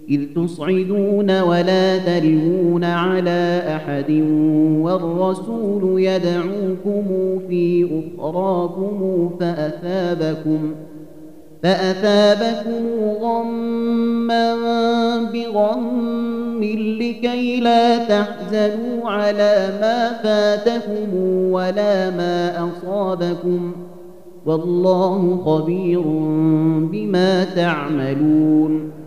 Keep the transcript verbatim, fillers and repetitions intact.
إذ تصعدون ولا تلوون على أحد والرسول يدعوكم في أخراكم فأثابكم فأثابكم غما بغم لكي لا تحزنوا على ما فاتكم ولا ما أصابكم والله خبير بما تعملون